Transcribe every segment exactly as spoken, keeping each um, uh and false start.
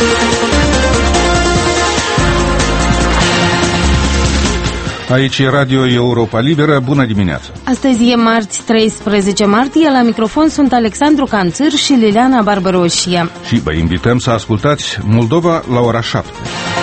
Aici e Radio Europa Liberă. Bună dimineața! Astăzi e marți, treisprezece martie. La microfon sunt Alexandru Canțâr și Liliana Barbaroșia. Și vă invităm să ascultați Moldova la ora șapte.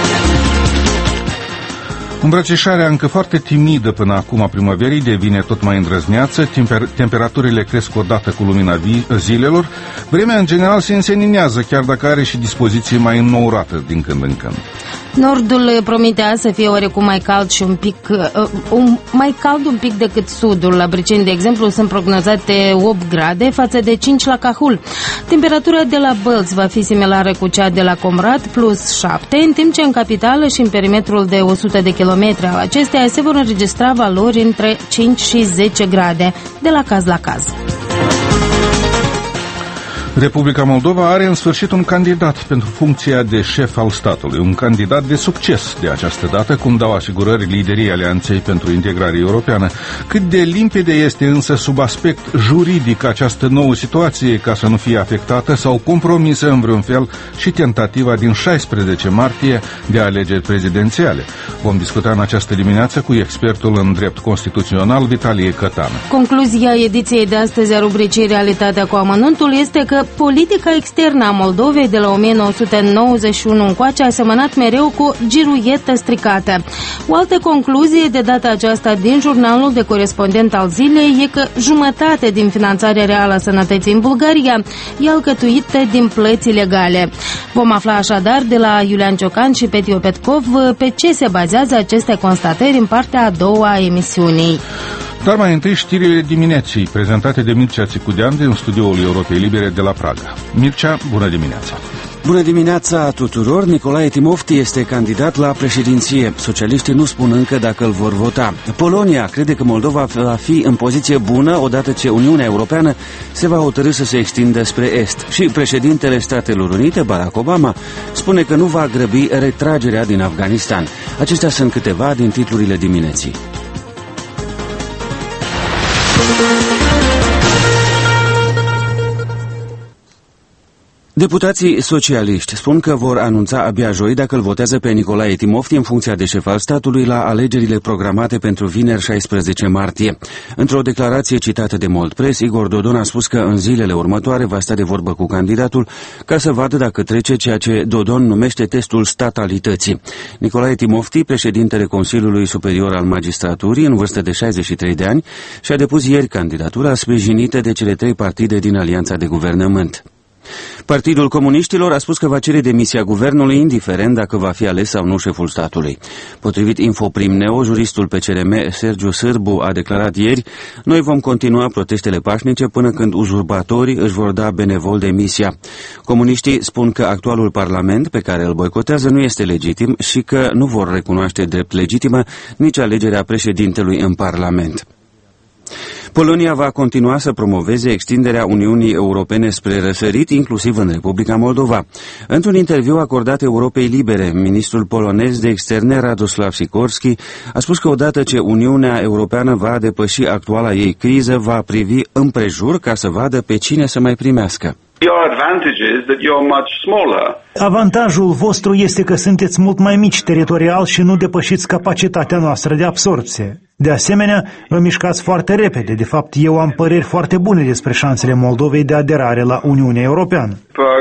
Îmbrățișarea încă foarte timidă până acum a primăverii devine tot mai îndrăzneață, temper- temperaturile cresc odată cu lumina vi- zilelor, vremea în general se înseninează, chiar dacă are și dispoziție mai înnourată din când în când. Nordul promite azi să fie oarecum mai cald și un pic uh, un, mai cald un pic decât sudul. La Briceni, de exemplu, sunt prognozate opt grade față de cinci la Cahul. Temperatura de la Bălți va fi similară cu cea de la Comrat, plus șapte, în timp ce în capitală și în perimetrul de o sută de kilometri al acesteia se vor înregistra valori între cinci și zece grade, de la caz la caz. Republica Moldova are în sfârșit un candidat pentru funcția de șef al statului, un candidat de succes de această dată, cum dau asigurări liderii Alianței pentru Integrare Europeană. Cât de limpede este însă sub aspect juridic această nouă situație, ca să nu fie afectată sau compromisă în vreun fel și tentativa din șaisprezece martie de alegeri prezidențiale. Vom discuta în această dimineață cu expertul în drept constituțional Vitalie Cătană. Concluzia ediției de astăzi a rubricii Realitatea cu amănuntul este că politica externă a Moldovei de la o mie nouă sute nouăzeci și unu încoace a semănat mereu cu giruietă stricată. O altă concluzie de data aceasta din jurnalul de corespondent al zilei e că jumătate din finanțarea reală a sănătății în Bulgaria e alcătuită din plăți ilegale. Vom afla așadar de la Iulian Ciocan și Petio Petkov pe ce se bazează aceste constatări în partea a doua a emisiunii. Dar mai întâi știrile dimineții, prezentate de Mircea Țicudean din studioul Europei Libere de la Praga. Mircea, bună dimineața! Bună dimineața tuturor! Nicolae Timofti este candidat la președinție. Socialiștii nu spun încă dacă îl vor vota. Polonia crede că Moldova va fi în poziție bună odată ce Uniunea Europeană se va hotărî să se extindă spre est. Și președintele Statelor Unite, Barack Obama, spune că nu va grăbi retragerea din Afganistan. Acestea sunt câteva din titlurile dimineții. Deputații socialiști spun că vor anunța abia joi dacă îl votează pe Nicolae Timofti în funcția de șef al statului la alegerile programate pentru vineri șaisprezece martie. Într-o declarație citată de Moldpress, Igor Dodon a spus că în zilele următoare va sta de vorbă cu candidatul ca să vadă dacă trece ceea ce Dodon numește testul statalității. Nicolae Timofti, președintele Consiliului Superior al Magistraturii, în vârstă de șaizeci și trei de ani, și-a depus ieri candidatura sprijinită de cele trei partide din alianța de guvernământ. Partidul Comuniștilor a spus că va cere demisia guvernului indiferent dacă va fi ales sau nu șeful statului. Potrivit Infoprim Neo, juristul P C R M Sergiu Sârbu a declarat ieri: noi vom continua protestele pașnice până când uzurpatorii își vor da benevol demisia. Comuniștii spun că actualul parlament pe care îl boicotează nu este legitim și că nu vor recunoaște drept legitimă nici alegerea președintelui în parlament. Polonia va continua să promoveze extinderea Uniunii Europene spre răsărit, inclusiv în Republica Moldova. Într-un interviu acordat Europei Libere, ministrul polonez de externe Radoslav Sikorski a spus că odată ce Uniunea Europeană va depăși actuala ei criză, va privi împrejur ca să vadă pe cine să mai primească. Avantajul vostru este că sunteți mult mai mici teritorial și nu depășiți capacitatea noastră de absorbție. De asemenea, vă mișcați foarte repede. De fapt, eu am păreri foarte bune despre șansele Moldovei de aderare la Uniunea Europeană.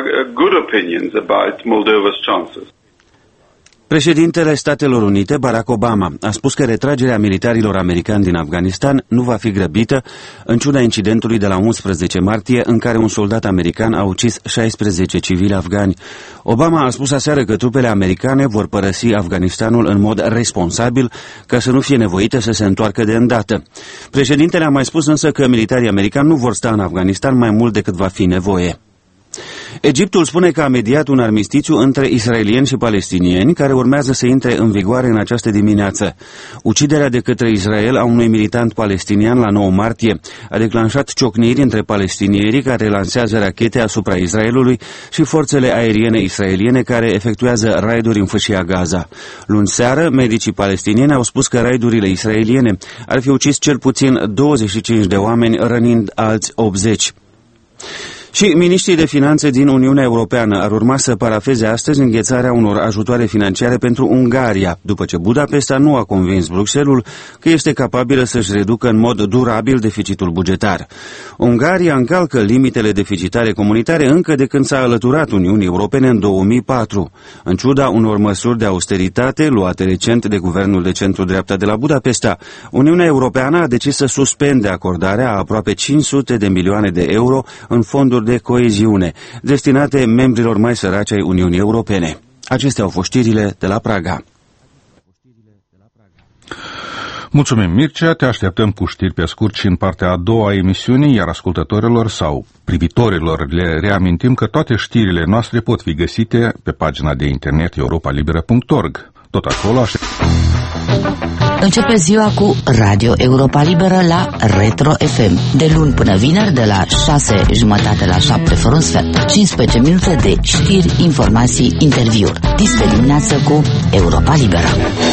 Președintele Statelor Unite, Barack Obama, a spus că retragerea militarilor americani din Afganistan nu va fi grăbită, în ciuda incidentului de la unsprezece martie, în care un soldat american a ucis șaisprezece civili afgani. Obama a spus aseară că trupele americane vor părăsi Afganistanul în mod responsabil, ca să nu fie nevoite să se întoarcă de îndată. Președintele a mai spus însă că militarii americani nu vor sta în Afganistan mai mult decât va fi nevoie. Egiptul spune că a mediat un armistițiu între israelieni și palestinieni, care urmează să intre în vigoare în această dimineață. Uciderea de către Israel a unui militant palestinian la nouă martie a declanșat ciocniri între palestinierii care lansează rachete asupra Israelului și forțele aeriene israeliene care efectuează raiduri în fâșia Gaza. Luni seară, medicii palestinieni au spus că raidurile israeliene ar fi ucis cel puțin douăzeci și cinci de oameni, rănind alți optzeci. Și miniștrii de finanțe din Uniunea Europeană ar urma să parafeze astăzi înghețarea unor ajutoare financiare pentru Ungaria, după ce Budapesta nu a convins Bruxelles că este capabilă să-și reducă în mod durabil deficitul bugetar. Ungaria încalcă limitele deficitare comunitare încă de când s-a alăturat Uniunii Europene în două mii patru. În ciuda unor măsuri de austeritate luate recent de guvernul de centru-dreapta de la Budapesta, Uniunea Europeană a decis să suspende acordarea a aproape cinci sute de milioane de euro în fonduri de coeziune, destinate membrilor mai săraci ai Uniunii Europene. Acestea au fost știrile de la Praga. Mulțumim, Mircea, te așteptăm cu știri pe scurt și în partea a doua a emisiunii, iar ascultătorilor sau privitorilor le reamintim că toate știrile noastre pot fi găsite pe pagina de internet europa libera punct org. Tot acolo așteptăm. Începe ziua cu Radio Europa Liberă la Retro F M. De luni până vineri, de la șase jumătate la șapte fără un sfert. cincisprezece minute de știri, informații, interviuri. Dis de dimineață cu Europa Liberă.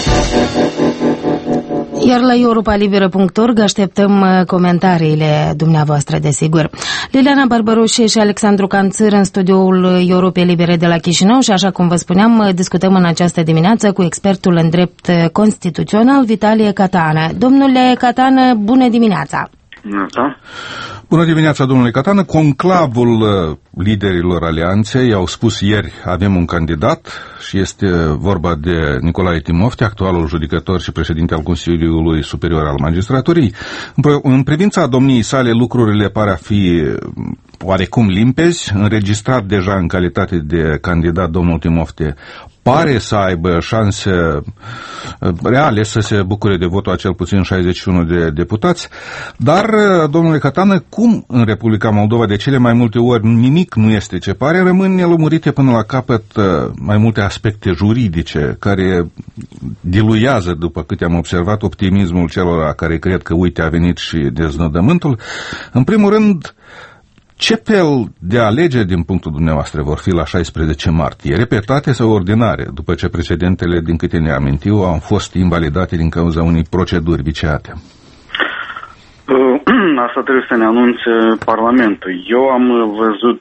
Iar la europa libera punct org așteptăm comentariile dumneavoastră, desigur. Liliana Barbaroșe și Alexandru Canțăr în studioul Europei Libere de la Chișinău și, așa cum vă spuneam, discutăm în această dimineață cu expertul în drept constituțional, Vitalie Catană. Domnule Catană, bună dimineața! Da. Bună dimineața, domnule Catană. Conclavul liderilor alianței au spus ieri avem un candidat și este vorba de Nicolae Timofte, actualul judecător și președinte al Consiliului Superior al Magistraturii. În privința domniei sale, lucrurile par a fi oarecum limpezi. Înregistrat deja în calitate de candidat, domnul Timofte pare să aibă șanse reale să se bucure de votul a cel puțin șaizeci și unu de deputați, dar, domnule Catană, cum în Republica Moldova de cele mai multe ori nimic nu este ce pare, rămân nelămurite până la capăt mai multe aspecte juridice care diluiază, după câte am observat, optimismul celor care cred că uite a venit și deznodământul. În primul rând, ce fel de alegeri din punctul dumneavoastră vor fi la șaisprezece martie? Repetate sau ordinare, după ce precedentele, din câte ne amintiu, au fost invalidate din cauza unei proceduri viciate? Asta trebuie să ne anunțe Parlamentul. Eu am văzut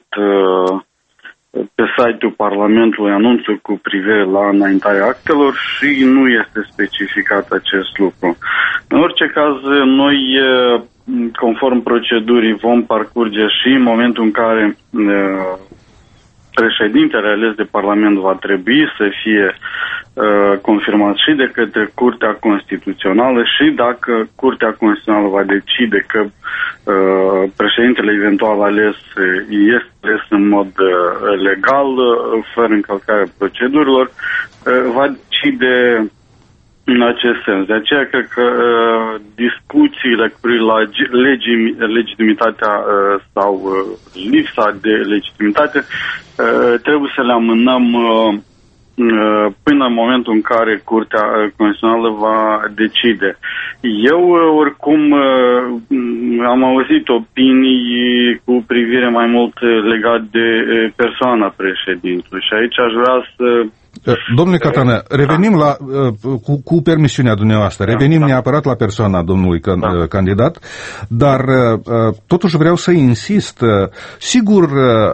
pe site-ul Parlamentului anunțul cu privire la înaintarea actelor și nu este specificat acest lucru. În orice caz, noi, conform procedurii, vom parcurge și în momentul în care uh, președintele ales de Parlament va trebui să fie uh, confirmat și de către Curtea Constituțională și dacă Curtea Constituțională va decide că uh, președintele eventual ales este ales în mod uh, legal, uh, fără încălcarea procedurilor, uh, va decide în acest sens. De aceea cred că uh, discuțiile cu la legi, legitimitatea uh, sau uh, lipsa de legitimitate uh, trebuie să le amânăm uh, uh, până în momentul în care Curtea Constituțională va decide. Eu uh, oricum uh, am auzit opinii cu privire mai mult legat de uh, persoana președintelui și aici aș vrea să Domnule Catană, revenim la, cu, cu permisiunea dumneavoastră, revenim da, da. neapărat la persoana domnului can, da. candidat, dar totuși vreau să insist, sigur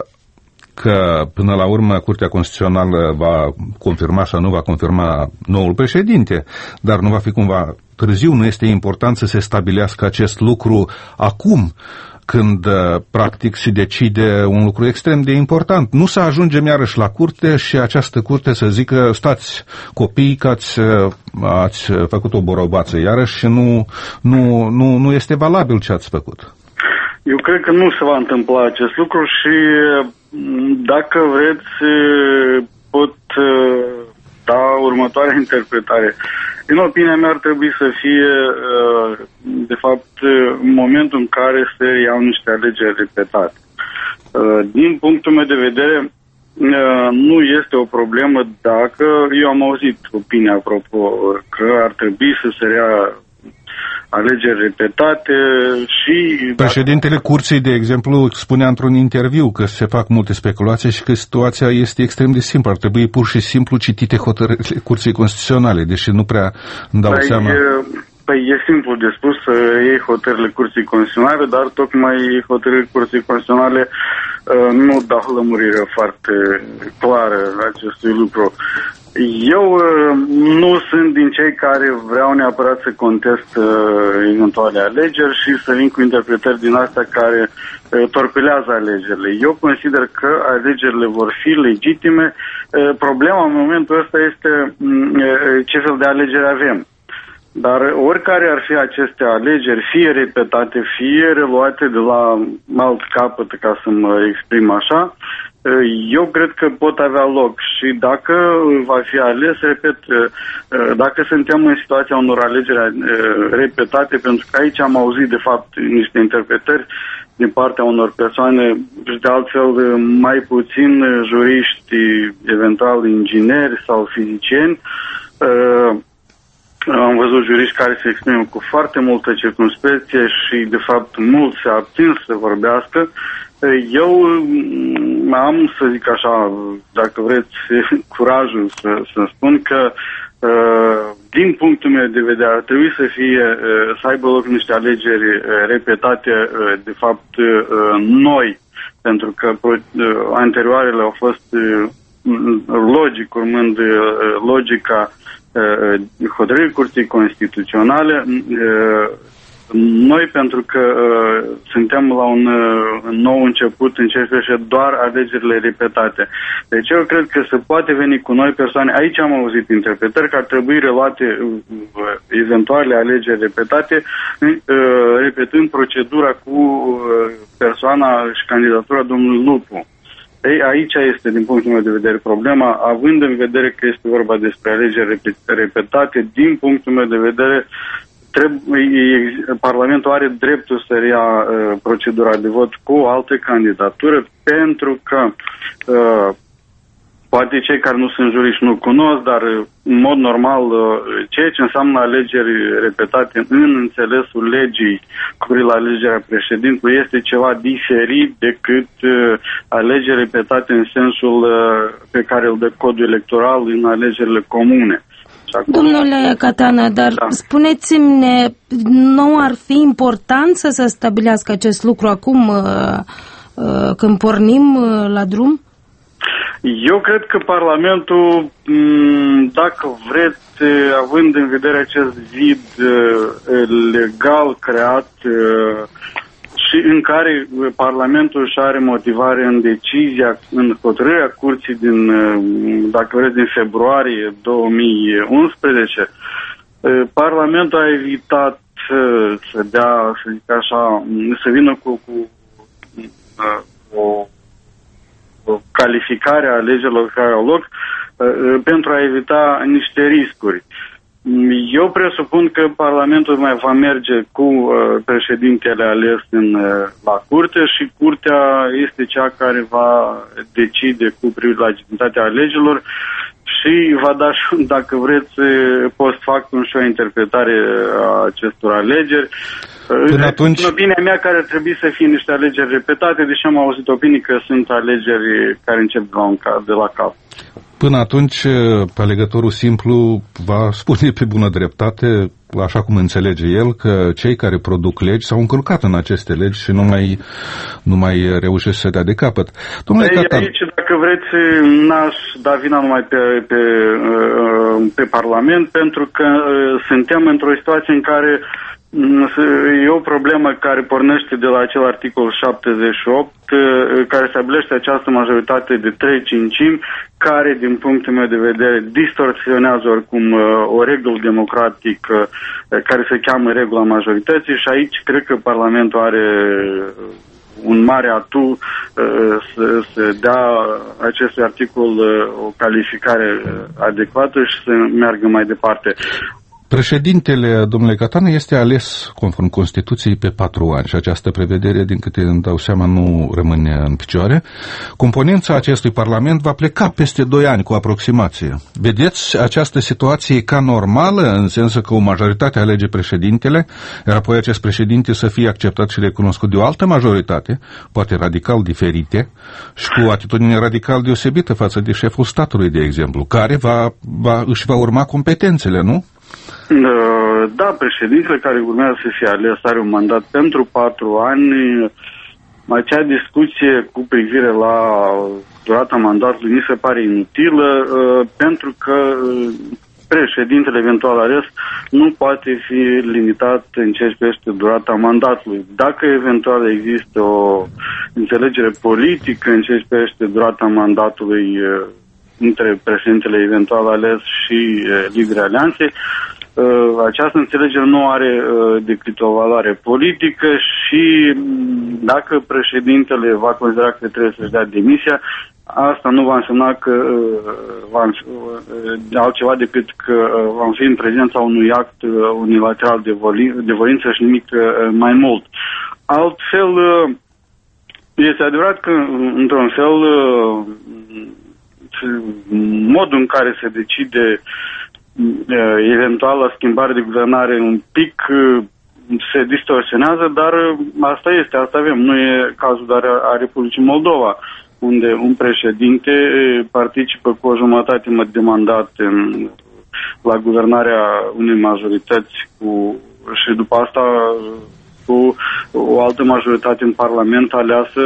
că până la urmă Curtea Constituțională va confirma sau nu va confirma noul președinte, dar nu va fi cumva târziu, nu este important să se stabilească acest lucru acum, când practic se decide un lucru extrem de important. Nu să ajungem iarăși la curte și această curte să zică stați copii că ați, ați făcut o borobață iarăși și nu, nu, nu, nu este valabil ce ați făcut. Eu cred că nu se va întâmpla acest lucru și dacă vreți pot da următoarea interpretare. În opinia mea ar trebui să fie, de fapt, momentul în care se iau niște alegeri repetate. Din punctul meu de vedere, nu este o problemă dacă, eu am auzit opinia apropo că ar trebui să se ia alegeri repetate și... Președintele Curții, de exemplu, spunea într-un interviu că se fac multe speculații și că situația este extrem de simplă. Ar trebui pur și simplu citite hotărârile Curții Constituționale, deși nu prea îmi dau păi, seama... Păi e simplu de spus să iei hotărârile Curții Constituționale, dar tocmai hotărârile Curții Constituționale uh, nu dau lămurire foarte clară acestui lucru. Eu uh, nu sunt din cei care vreau neapărat să contest uh, eventuale alegeri și să vin cu interpretări din astea care uh, torpilează alegerile. Eu consider că alegerile vor fi legitime. Uh, problema în momentul ăsta este uh, ce fel de alegeri avem. Dar oricare ar fi aceste alegeri, fie repetate, fie reluate de la alt capăt, ca să mă exprim așa, eu cred că pot avea loc și dacă va fi ales, repet, dacă suntem în situația unor alegeri repetate, pentru că aici am auzit de fapt niște interpretări din partea unor persoane și de altfel mai puțin juriști, eventual ingineri sau fizicieni. Am văzut juriști care se exprimă cu foarte multă circumspecție și, de fapt, mult se abțin să vorbească. Eu am, să zic așa, dacă vreți, curajul să, să spun că, din punctul meu de vedere, ar trebui să fie, să aibă loc niște alegeri repetate, de fapt, noi, pentru că anterioarele au fost logic, urmând logica hotărârii Curții Constituționale. Noi, pentru că suntem la un nou început în ce privește doar alegerile repetate. Deci eu cred că se poate veni cu noi persoane. Aici am auzit interpretări că ar trebui reluate eventuale alegeri repetate, repetând procedura cu persoana și candidatura domnului Lupu. Ei, aici este, din punctul meu de vedere, problema, având în vedere că este vorba despre alegeri repetate, din punctul meu de vedere, trebuie, Parlamentul are dreptul să ia uh, procedura de vot cu o altă candidatură, pentru că uh, poate cei care nu sunt juriști nu cunosc, dar în mod normal ceea ce înseamnă alegeri repetate în înțelesul legii cu privire la alegerea președintelui este ceva diferit decât alegeri repetate în sensul pe care îl dă codul electoral în alegerile comune. Acum, domnule Catana, dar da. spuneți-mi, nu ar fi important să se stabilească acest lucru acum când pornim la drum? Eu cred că Parlamentul, dacă vreți, având în vedere acest vid legal creat și în care Parlamentul își are motivare în decizia, în hotărârea Curții din, dacă vreți, din februarie două mii unsprezece, Parlamentul a evitat să dea, să zic așa, să vină cu, cu o calificarea alegerilor care au loc pentru a evita niște riscuri. Eu presupun că Parlamentul mai va merge cu președintele ales în, la curte și curtea este cea care va decide cu privire la legitimitatea alegerilor și va da, dacă vreți, post factum și o interpretare a acestor alegeri. Până atunci... În opinia mea, care ar trebui să fie niște alegeri repetate, deși am auzit opinii că sunt alegeri care încep de la, un cap, de la cap. Până atunci, alegătorul simplu va spune pe bună dreptate, așa cum înțelege el, că cei care produc legi s-au încălcat în aceste legi și nu mai, nu mai reușesc să dea de capăt. Domnule Ei, Catan... Aici, dacă vreți, n-aș da vina numai pe, pe, pe Parlament, pentru că suntem într-o situație în care e o problemă care pornește de la acel articol șaptezeci și opt, care stabilește această majoritate de trei cincimi, care, din punctul meu de vedere, distorsionează oricum o regulă democratică care se cheamă regula majorității și aici cred că Parlamentul are un mare atu să, să dea acestui articol o calificare adecvată și să meargă mai departe. Președintele, domnule Catana, este ales conform Constituției pe patru ani și această prevedere, din câte îmi dau seama, nu rămâne în picioare. Componența acestui Parlament va pleca peste doi ani cu aproximație. Vedeți această situație ca normală, în sensul că o majoritate alege președintele, iar apoi acest președinte să fie acceptat și recunoscut de o altă majoritate, poate radical diferite, și cu o atitudine radical deosebită față de șeful statului, de exemplu, care va, va, își va urma competențele, nu? Da, președintele care urmează să fie ales are un mandat pentru patru ani. Acea discuție cu privire la durata mandatului mi se pare inutilă, pentru că președintele eventual ales nu poate fi limitat în ce privește durata mandatului. Dacă eventual există o înțelegere politică în ce privește durata mandatului între președintele eventual ales și liderii alianței, această înțelegere nu are decât o valoare politică și dacă președintele va considera că trebuie să-și dea demisia, asta nu va însemna că va, altceva decât că vom fi în prezența unui act unilateral de, voli, de voință și nimic mai mult. Altfel, este adevărat că, într-un fel, modul în care se decide eventuală schimbare de guvernare un pic se distorsionează, dar asta este, asta avem. Nu e cazul doar a Republicii Moldova, unde un președinte participă cu o jumătate de mandat în, la guvernarea unei majorități cu, și după asta cu o altă majoritate în Parlament aleasă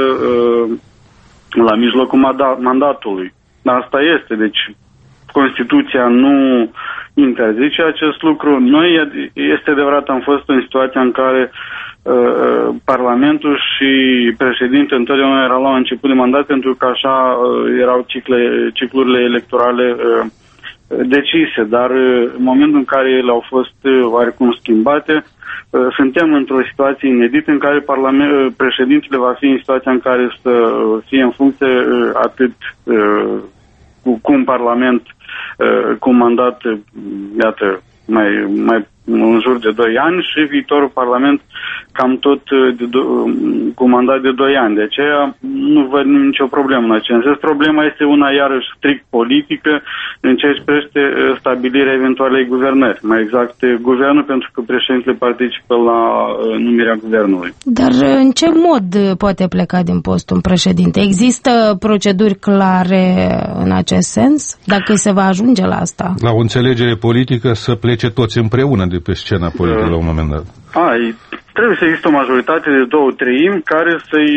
la mijlocul mandatului. Asta este, deci Constituția nu interzice acest lucru. Noi, este adevărat, am fost în situația în care uh, Parlamentul și președintele întotdeauna erau la început de mandat, pentru că așa uh, erau cicle, ciclurile electorale uh, decise, dar uh, în momentul în care ele au fost uh, oarecum schimbate, uh, suntem într-o situație inedită în care parlament, uh, președintele va fi în situația în care să fie în funcție uh, atât uh, cu, cu un parlament cu un mandat, iată, mai, mai în jur de doi ani și viitorul Parlament cam tot de do- cu un mandat de doi ani. De aceea nu văd nicio problemă în acest sens. Problema este una iarăși strict politică în ce privește stabilirea eventualei guvernări. Mai exact, guvernul, pentru că președintele participă la numirea guvernului. Dar în ce mod poate pleca din post un președinte? Există proceduri clare în acest sens? Dacă se va ajunge la asta? La o înțelegere politică să plece toți împreună de pe scena politică la un moment dat. A, trebuie să există o majoritate de două treimi care să-i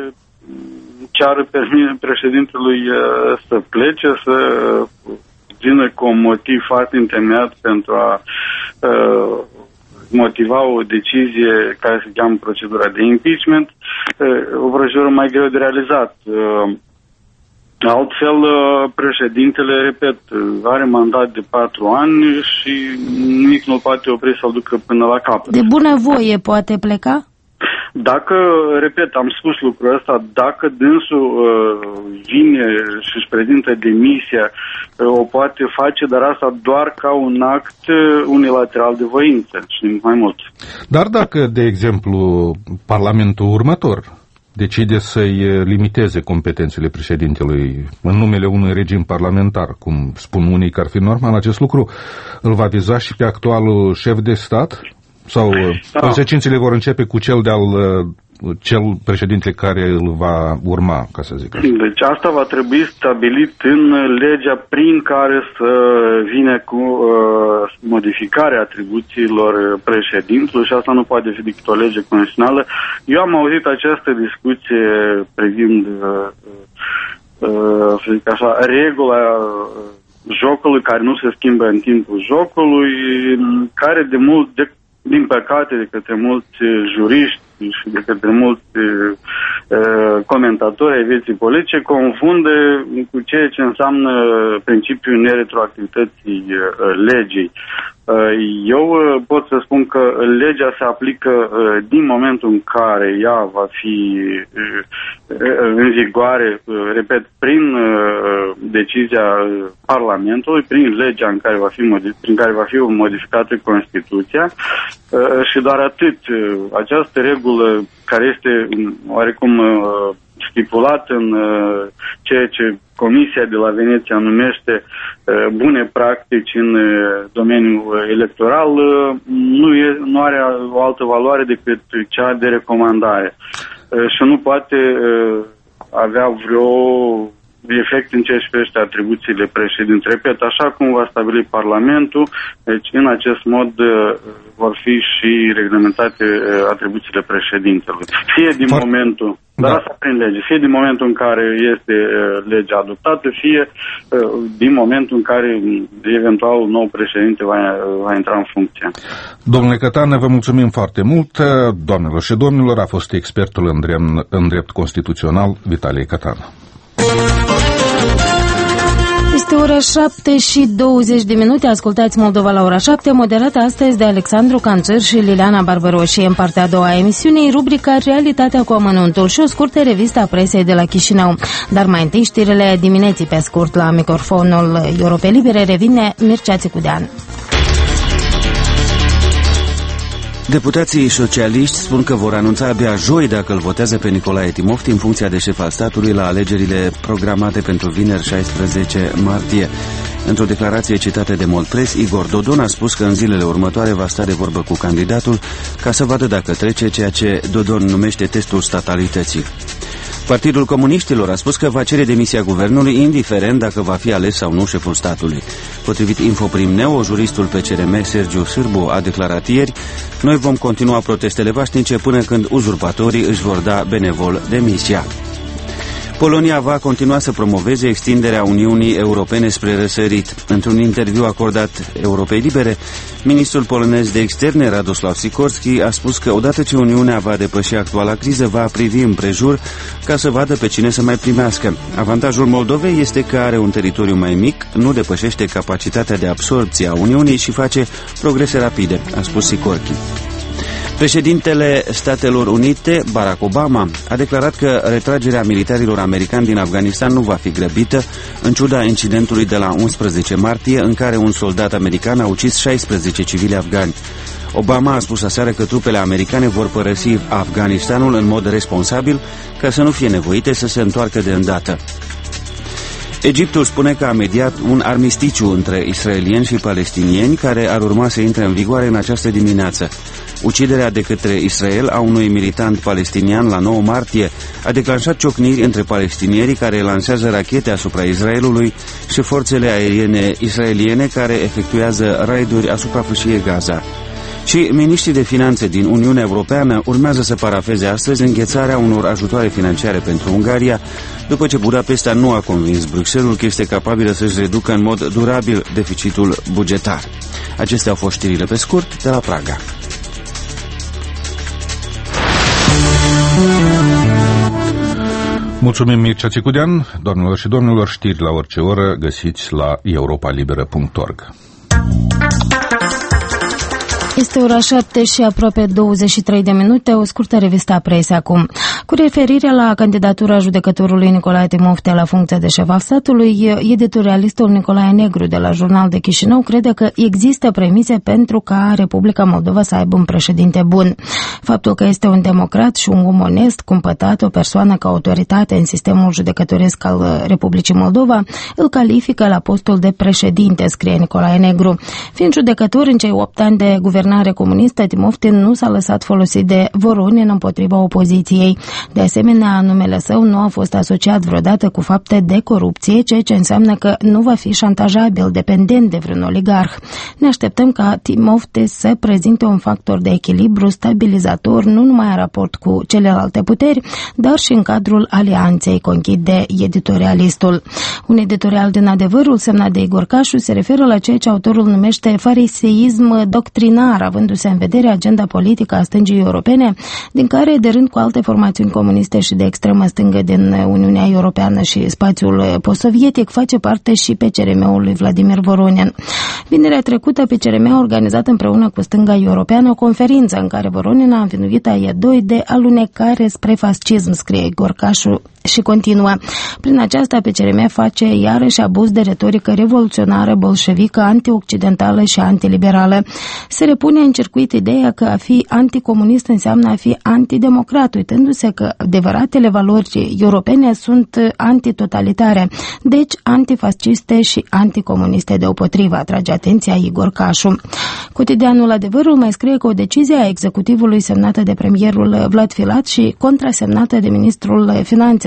ceară președintelui să plece, să vină cu un motiv foarte întemeiat pentru a uh, motiva o decizie care se cheamă procedura de impeachment, uh, o procedură mai greu de realizat. Uh, Altfel, președintele, repet, are mandat de patru ani și nimic nu poate opri să-l ducă până la capăt. De bunăvoie poate pleca? Dacă, repet, am spus lucrul ăsta, dacă dânsul uh, vine și își prezintă demisia, uh, o poate face, dar asta doar ca un act unilateral de voință și nimic mai mult. Dar dacă, de exemplu, Parlamentul următor decide să-i limiteze competențele președintelui în numele unui regim parlamentar, cum spun unii că ar fi normal, acest lucru îl va viza și pe actualul șef de stat? Sau da. Consecințele vor începe cu cel de-al cel președinte care îl va urma, ca să zic așa? Deci asta va trebui stabilit în legea prin care să vine cu uh, modificarea atribuțiilor președintelui și asta nu poate fi decât o lege constituțională. Eu am auzit această discuție privind uh, uh, să zic așa, regula jocului care nu se schimbă în timpul jocului, care de mult, de, din păcate, de către mulți juriști și de către mulți uh, comentatori ai vieții politice, confundă cu ceea ce înseamnă principiul neretroactivității uh, legii. Uh, eu uh, pot să spun că legea se aplică uh, din momentul în care ea va fi uh, în vigoare, uh, repet, prin uh, decizia Parlamentului, prin legea în care va fi modif- prin care va fi modificată Constituția uh, și doar atât. Uh, această regulă care este oarecum stipulat în ceea ce Comisia de la Veneția numește bune practici în domeniul electoral, nu, e, nu are o altă valoare decât cea de recomandare și nu poate avea vreo efect în ceea ce privește atribuțiile președintelui. Repet, așa cum va stabili Parlamentul, deci în acest mod vor fi și reglementate atribuțiile președintelui. Fie din For... momentul, dar da. asta prin lege, fie din momentul în care este legea adoptată, fie din momentul în care eventual nou președinte va, va intra în funcție. Domnule Cătan, vă mulțumim foarte mult. Doamnelor și domnilor, a fost expertul în drept, în drept constituțional Vitalie Cătan. Este ora șapte și douăzeci de minute. Ascultați Moldova la ora șapte, moderată astăzi de Alexandru Cancer și Liliana Barbaroși. În partea a doua a emisiunii, rubrica Realitatea cu amănuntul și o scurtă revistă a presei de la Chișinău. Dar mai întâi știrile dimineții pe scurt. La microfonul Europei Libere revine Mircea Țicudean. Deputații socialiști spun că vor anunța abia joi dacă îl votează pe Nicolae Timofti în funcția de șef al statului la alegerile programate pentru vineri șaisprezece martie. Într-o declarație citată de Mold Press, Igor Dodon a spus că în zilele următoare va sta de vorbă cu candidatul ca să vadă dacă trece ceea ce Dodon numește testul statalității. Partidul Comuniștilor a spus că va cere demisia guvernului indiferent dacă va fi ales sau nu șeful statului. Potrivit Infoprim Neo, juristul P C R M Sergiu Sârbu a declarat ieri: noi vom continua protestele pașnice până când uzurpatorii își vor da benevol demisia. Polonia va continua să promoveze extinderea Uniunii Europene spre răsărit. Într-un interviu acordat Europei Libere, ministrul polonez de externe Radoslav Sikorski a spus că odată ce Uniunea va depăși actuala criză, va privi împrejur ca să vadă pe cine să mai primească. Avantajul Moldovei este că are un teritoriu mai mic, nu depășește capacitatea de absorbție a Uniunii și face progrese rapide, a spus Sikorski. Președintele Statelor Unite, Barack Obama, a declarat că retragerea militarilor americani din Afganistan nu va fi grăbită, în ciuda incidentului de la unsprezece martie, în care un soldat american a ucis șaisprezece civili afgani. Obama a spus aseară că trupele americane vor părăsi Afganistanul în mod responsabil, ca să nu fie nevoite să se întoarcă de îndată. Egiptul spune că a mediat un armisticiu între israelieni și palestinieni, care ar urma să intre în vigoare în această dimineață. Uciderea de către Israel a unui militant palestinian la nouă martie a declanșat ciocniri între palestinierii care lansează rachete asupra Israelului și forțele aeriene israeliene care efectuează raiduri asupra fâșiei Gaza. Și miniștrii de finanțe din Uniunea Europeană urmează să parafeze astăzi înghețarea unor ajutoare financiare pentru Ungaria, după ce Budapesta nu a convins Bruxelles că este capabilă să-și reducă în mod durabil deficitul bugetar. Acestea au fost știrile pe scurt de la Praga. Mulțumim, Mircea Țicudean. Doamnelor și domnilor, știri la orice oră găsiți la europa liberă punct org. Este ora șapte și aproape douăzeci și trei de minute, o scurtă revistă a presei acum. Cu referire la candidatura judecătorului Nicolae Timofti la funcția de șef al statului, editorialistul Nicolae Negru de la Jurnal de Chișinău crede că există premise pentru ca Republica Moldova să aibă un președinte bun. Faptul că este un democrat și un om onest, cumpătat, o persoană ca autoritate în sistemul judecătoresc al Republicii Moldova, îl califică la postul de președinte, scrie Nicolae Negru. Fiind judecător în cei opt ani de guvernare comunistă, Timofti nu s-a lăsat folosit de Voronin împotriva opoziției. De asemenea, numele său nu a fost asociat vreodată cu fapte de corupție, ceea ce înseamnă că nu va fi șantajabil, dependent de vreun oligarh. Ne așteptăm ca Timofti să prezinte un factor de echilibru stabilizator nu numai în raport cu celelalte puteri, dar și în cadrul alianței, conchide editorialistul. Un editorial din Adevărul, semnat de Igor Cașu, se referă la ceea ce autorul numește fariseism doctrinar, avându-se în vedere agenda politică a stângii europene, din care, de rând cu alte formațiuni comuniste și de extremă stângă din Uniunea Europeană și spațiul post-sovietic, face parte și P C R M-ul lui Vladimir Voronin. Vinerea trecută, P C R M a organizat împreună cu stânga europeană o conferință în care Voronin a învinuit A E doi de alunecare spre fascism, scrie Igor Cașu și continuă. Prin aceasta, P C R M face iarăși abuz de retorică revoluționară, bolșevică, antioccidentală și antiliberală. Se repune în circuit ideea că a fi anticomunist înseamnă a fi antidemocrat, uitându-se că adevăratele valori europene sunt antitotalitare, deci antifasciste și anticomuniste deopotrivă, atrage atenția Igor Cașu. Cotidianul Adevărul mai scrie că o decizie a executivului semnată de premierul Vlad Filat și contrasemnată de ministrul Finanțelor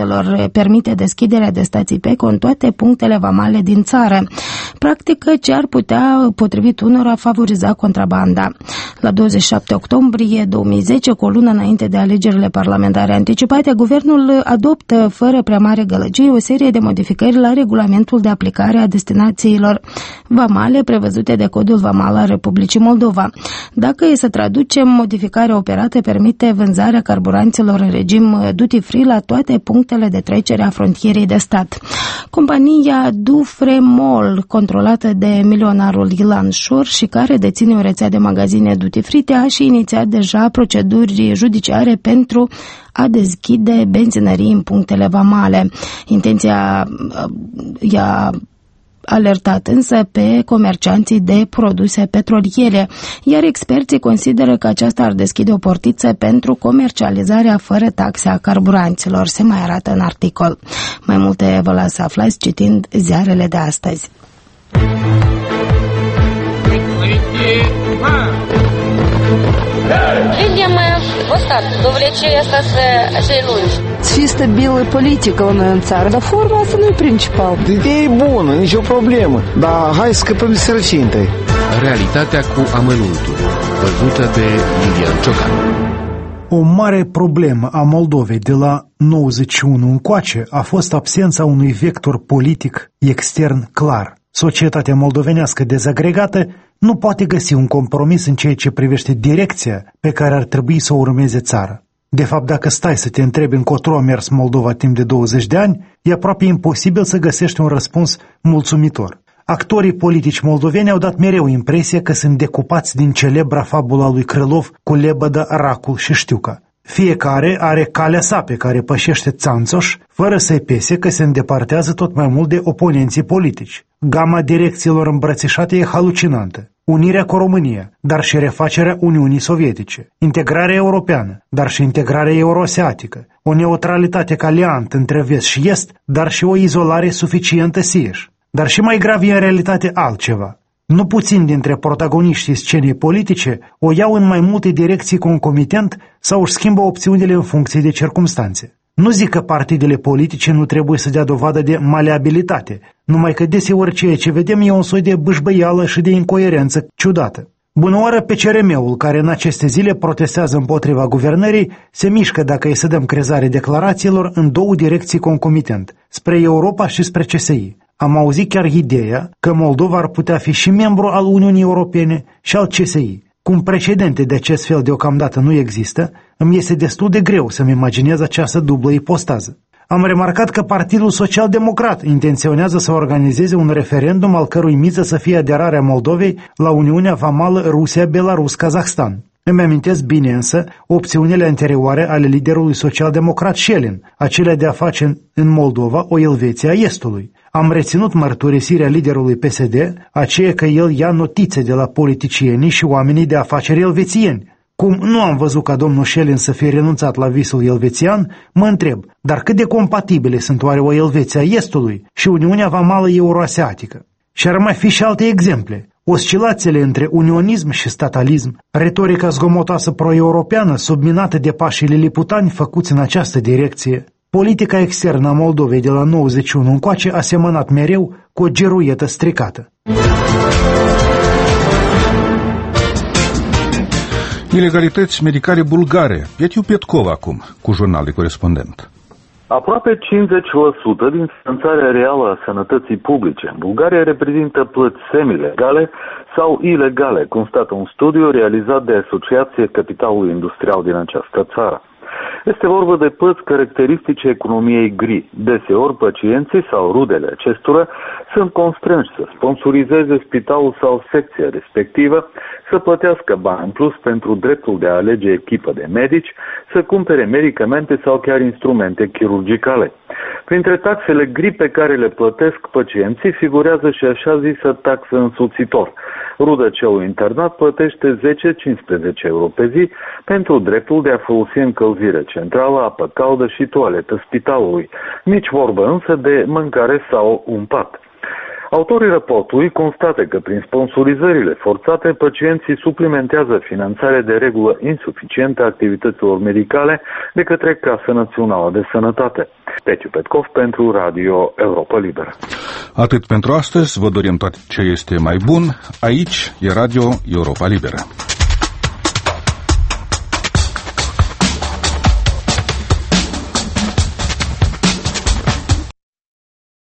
carburanților permite deschiderea de stații P E C O în toate punctele vamale din țară, practică ce ar putea, potrivit unora, favoriza contrabanda. La douăzeci și șapte octombrie două mii zece, cu o lună înainte de alegerile parlamentare anticipate, guvernul adoptă fără prea mare gălăgie o serie de modificări la regulamentul de aplicare a destinațiilor vamale prevăzute de Codul Vamal al Republicii Moldova. Dacă e să traducem, modificarea operată permite vânzarea carburanților în regim duty-free la toate punctele de trecere a frontierei de stat. Compania Dufremol, controlată de milionarul Ilan Șor și care deține o rețea de magazine duty-free, a și inițiat deja proceduri judiciare pentru a deschide benzinării în punctele vamale. Intenția i-a alertat însă pe comercianții de produse petroliere, iar experții consideră că aceasta ar deschide o portiță pentru comercializarea fără taxe a carburanților, se mai arată în articol. Mai multe vă las să aflați citind ziarele de astăzi. Видимо, вот так, до влечения остаться acei lungi. Și stabilă politică la noi în țară, dar forma asta nu e principal. Ideea e bună, nicio problemă, dar hai să scăpăm de sărăcie întâi. Realitatea cu amănuntul, văzută de Lilian Ciocan. O mare problemă a Moldovei de la nouăzeci și unu încoace a fost absența unui vector politic extern clar. Societatea moldovenească dezagregată nu poate găsi un compromis în ceea ce privește direcția pe care ar trebui să o urmeze țara. De fapt, dacă stai să te întrebi încotro a mers Moldova timp de douăzeci de ani, e aproape imposibil să găsești un răspuns mulțumitor. Actorii politici moldoveni au dat mereu impresia că sunt decupați din celebra fabula lui Krylov cu lebăda, racul și știuca. Fiecare are calea sa pe care pășește țanțoș, fără să-i pese că se îndepărtează tot mai mult de oponenții politici. Gama direcțiilor îmbrățișate e halucinantă. Unirea cu România, dar și refacerea Uniunii Sovietice. Integrarea europeană, dar și integrarea euroasiatică. O neutralitate caliant între vest și est, dar și o izolare suficientă sieș. Dar și mai grav e în realitate altceva. Nu puțin dintre protagoniștii scenei politice o iau în mai multe direcții concomitent sau își schimbă opțiunile în funcție de circumstanțe. Nu zic că partidele politice nu trebuie să dea dovadă de maleabilitate, numai că deseori ceea ce vedem e un soi de bâșbăială și de incoerență ciudată. Bună oară P C R M-ul, care în aceste zile protestează împotriva guvernării, se mișcă, dacă e să dăm crezare declarațiilor, în două direcții concomitent, spre Europa și spre C S I. Am auzit chiar ideea că Moldova ar putea fi și membru al Uniunii Europene și al C S I. Cum precedente de acest fel deocamdată nu există, îmi este destul de greu să-mi imaginez această dublă ipostază. Am remarcat că Partidul Social-Democrat intenționează să organizeze un referendum al cărui miză să fie aderarea Moldovei la Uniunea Vamală Rusia-Belarus-Kazahstan. Îmi amintesc bine însă opțiunile anterioare ale liderului social-democrat Șelin, acelea de a face în Moldova o Elveția a Estului. Am reținut mărturisirea liderului P S D, aceea că el ia notițe de la politicienii și oamenii de afaceri elvețieni. Cum nu am văzut ca domnul Șelin să fie renunțat la visul elvețian, mă întreb, dar cât de compatibile sunt oare o Elveția a Estului și Uniunea Vamală Euroasiatică? Și ar mai fi și alte exemple. Oscilațiile între unionism și statalism, retorica zgomotoasă pro-europeană subminată de pașii liliputani făcuți în această direcție. Politica externă a Moldovei de la nouăzeci și unu încoace a semănat mereu cu o geruietă stricată. Ilegalități medicale bulgare. Pietiu Pietkov acum, cu jurnal de corespondent. Aproape cincizeci la sută din finanțarea reală a sănătății publice în Bulgaria reprezintă plăți semi-legale sau ilegale, constată un studiu realizat de Asociația Capitalului Industrial din această țară. Este vorba de plăți caracteristice economiei gri. Deseori, pacienții sau rudele acestora sunt constrânși să sponsorizeze spitalul sau secția respectivă, să plătească bani în plus pentru dreptul de a alege echipă de medici, să cumpere medicamente sau chiar instrumente chirurgicale. Printre taxele gri pe care le plătesc pacienții figurează și așa zisă taxă însuțitor. Rudă celui internat plătește zece-cincisprezece euro pe zi pentru dreptul de a folosi încălzire centrală, apă caldă și toaletă spitalului. Nici vorbă însă de mâncare sau un pat. Autorii raportului constată că prin sponsorizările forțate, pacienții suplimentează finanțarea de regulă insuficientă a activităților medicale de către Casa Națională de Sănătate. Peciu Petkov pentru Radio Europa Liberă. Atât pentru astăzi, vă dorim tot ce este mai bun. Aici e Radio Europa Liberă.